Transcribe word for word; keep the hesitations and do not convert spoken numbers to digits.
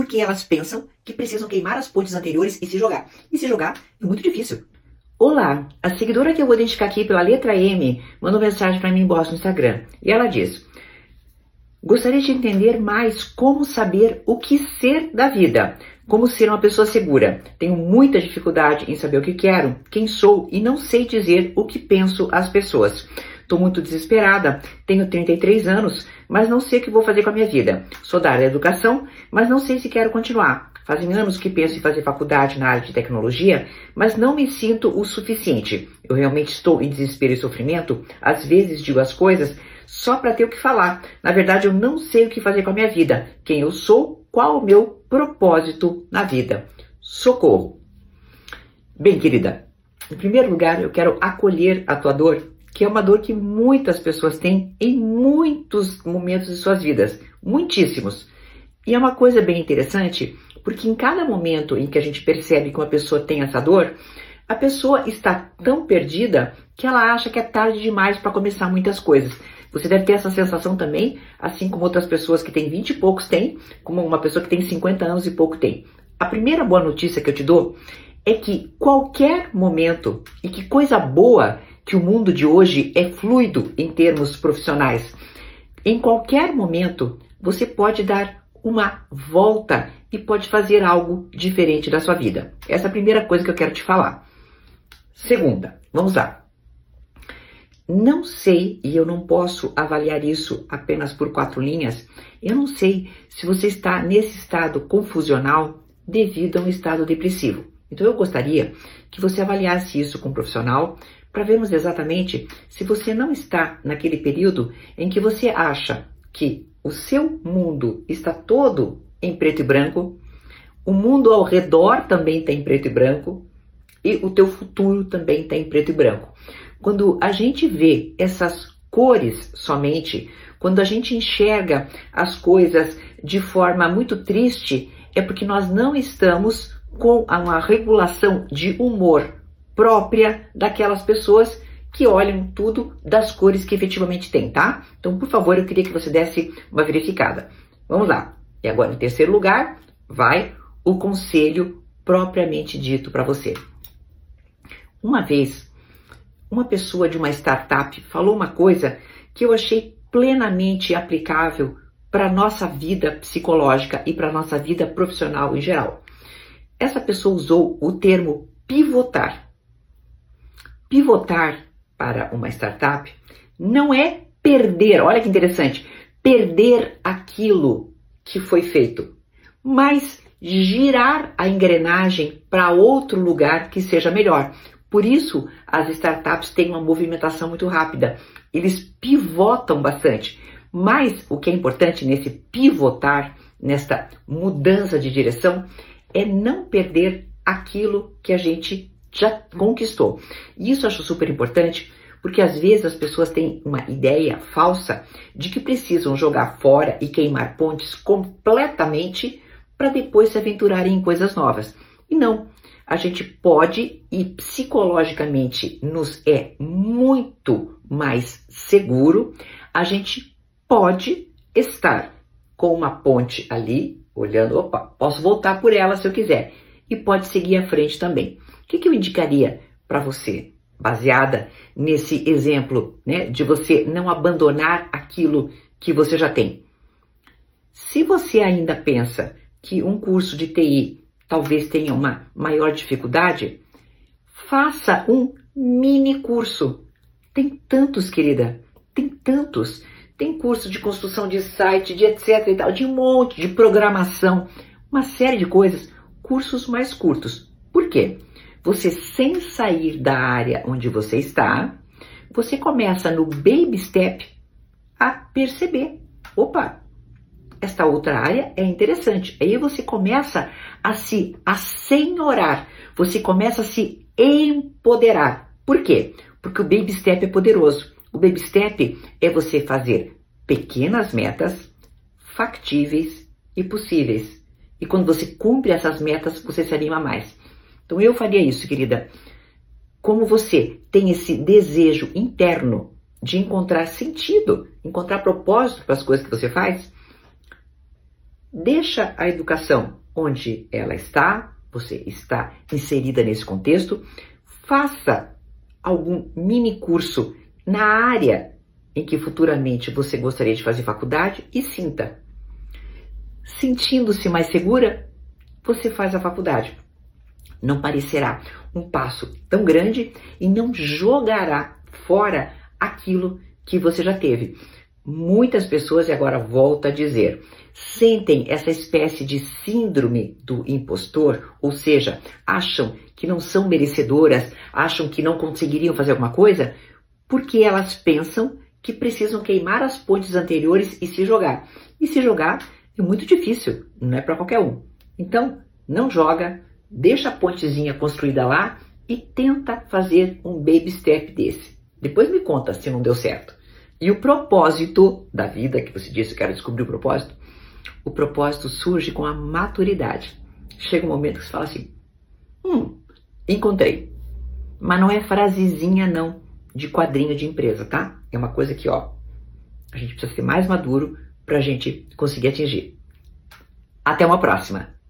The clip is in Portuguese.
porque elas pensam que precisam queimar as pontes anteriores e se jogar. E se jogar é muito difícil. Olá, a seguidora que eu vou identificar aqui pela letra M mandou mensagem para mim em inbox no Instagram. E ela diz: gostaria de entender mais como saber o que ser da vida, como ser uma pessoa segura. Tenho muita dificuldade em saber o que quero, quem sou e não sei dizer o que penso às pessoas. Estou muito desesperada, tenho trinta e três anos, mas não sei o que vou fazer com a minha vida. Sou da área da educação, mas não sei se quero continuar. Fazem anos que penso em fazer faculdade na área de tecnologia, mas não me sinto o suficiente. Eu realmente estou em desespero e sofrimento. Às vezes digo as coisas só para ter o que falar. Na verdade, eu não sei o que fazer com a minha vida. Quem eu sou, qual o meu propósito na vida. Socorro. Bem, querida, em primeiro lugar, eu quero acolher a tua dor, que é uma dor que muitas pessoas têm em muitos momentos de suas vidas. Muitíssimos. E é uma coisa bem interessante, porque em cada momento em que a gente percebe que uma pessoa tem essa dor, a pessoa está tão perdida que ela acha que é tarde demais para começar muitas coisas. Você deve ter essa sensação também, assim como outras pessoas que têm vinte e poucos têm, como uma pessoa que tem cinquenta anos e pouco tem. A primeira boa notícia que eu te dou é que qualquer momento, e que coisa boa que o mundo de hoje é fluido em termos profissionais, em qualquer momento você pode dar uma volta e pode fazer algo diferente da sua vida. Essa é a primeira coisa que eu quero te falar. Segunda, vamos lá. Não sei, e eu não posso avaliar isso apenas por quatro linhas, eu não sei se você está nesse estado confusional devido a um estado depressivo. Então eu gostaria que você avaliasse isso com um profissional para vermos exatamente se você não está naquele período em que você acha que o seu mundo está todo em preto e branco, o mundo ao redor também está em preto e branco e o teu futuro também está em preto e branco. Quando a gente vê essas cores somente, quando a gente enxerga as coisas de forma muito triste, é porque nós não estamos com uma regulação de humor própria daquelas pessoas que olham tudo das cores que efetivamente tem, tá? Então, por favor, eu queria que você desse uma verificada. Vamos lá. E agora, em terceiro lugar, vai o conselho propriamente dito para você. Uma vez, uma pessoa de uma startup falou uma coisa que eu achei plenamente aplicável para a nossa vida psicológica e para a nossa vida profissional em geral. Essa pessoa usou o termo pivotar. Pivotar para uma startup não é perder, olha que interessante, perder aquilo que foi feito, mas girar a engrenagem para outro lugar que seja melhor. Por isso, as startups têm uma movimentação muito rápida. Eles pivotam bastante. Mas o que é importante nesse pivotar, nesta mudança de direção, é não perder aquilo que a gente já conquistou. E isso eu acho super importante, porque às vezes as pessoas têm uma ideia falsa de que precisam jogar fora e queimar pontes completamente para depois se aventurarem em coisas novas. E não. A gente pode e psicologicamente nos é muito mais seguro, a gente pode estar com uma ponte ali, olhando, opa, posso voltar por ela se eu quiser, e pode seguir à frente também. O que, que eu indicaria para você, baseada nesse exemplo, né, de você não abandonar aquilo que você já tem? Se você ainda pensa que um curso de T I talvez tenha uma maior dificuldade, faça um mini curso. Tem tantos, querida, tem tantos. Tem curso de construção de site, de etc e tal, de um monte, de programação, uma série de coisas, cursos mais curtos. Por quê? Você, sem sair da área onde você está, você começa no baby step a perceber, opa, esta outra área é interessante. Aí você começa a se assenhorar, você começa a se empoderar. Por quê? Porque o baby step é poderoso. O baby step é você fazer pequenas metas factíveis e possíveis. E quando você cumpre essas metas, você se anima mais. Então eu faria isso, querida. Como você tem esse desejo interno de encontrar sentido, encontrar propósito para as coisas que você faz, deixa a educação onde ela está, você está inserida nesse contexto, faça algum mini curso na área em que futuramente você gostaria de fazer faculdade e sinta. Sentindo-se mais segura, você faz a faculdade. Não parecerá um passo tão grande e não jogará fora aquilo que você já teve. Muitas pessoas, e agora volto a dizer, sentem essa espécie de síndrome do impostor, ou seja, acham que não são merecedoras, acham que não conseguiriam fazer alguma coisa, porque elas pensam que precisam queimar as pontes anteriores e se jogar. E se jogar é muito difícil, não é para qualquer um. Então, não joga, deixa a pontezinha construída lá e tenta fazer um baby step desse. Depois me conta se não deu certo. E o propósito da vida, que você disse, eu quero descobrir o propósito, o propósito surge com a maturidade. Chega um momento que você fala assim, hum, encontrei. Mas não é frasezinha não, de quadrinho de empresa, tá? É uma coisa que, ó, a gente precisa ser mais maduro para a gente conseguir atingir. Até uma próxima!